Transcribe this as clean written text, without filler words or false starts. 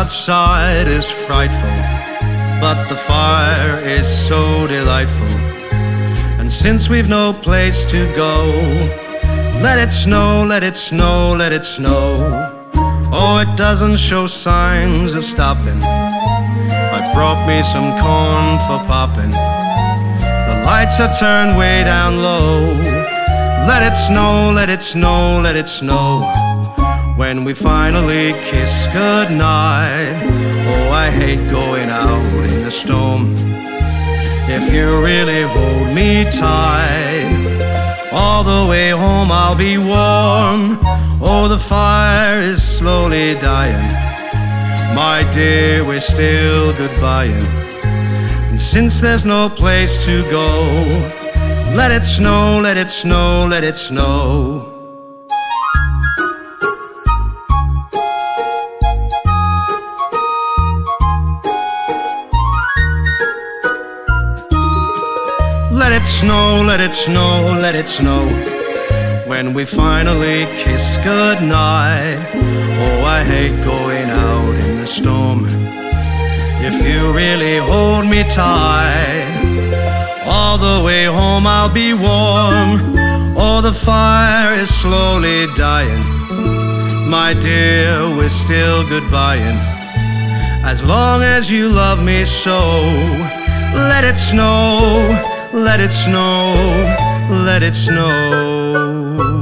outside is frightful, but the fire is so delightful. And since we've no place to go, let it snow, let it snow, let it snow. Oh, it doesn't show signs of stopping. I brought me some corn for popping. The lights are turned way down low. Let it snow, let it snow, let it snow. When we finally kiss goodnight. Oh, I hate going out in the storm. If you really hold me tight, all the way home I'll be warm. Oh, the fire is slowly dying. My dear, we're still goodbying. And since there's no place to go, let it snow, let it snow, let it snow. Let it snow, let it snow, let it snow. When we finally kiss goodnight. Oh, I hate going out in the storm. If you really hold me tight, all the way home I'll be warm. Oh, the fire is slowly dying. My dear, we're still goodbying. As long as you love me so, let it snow, let it snow, let it snow.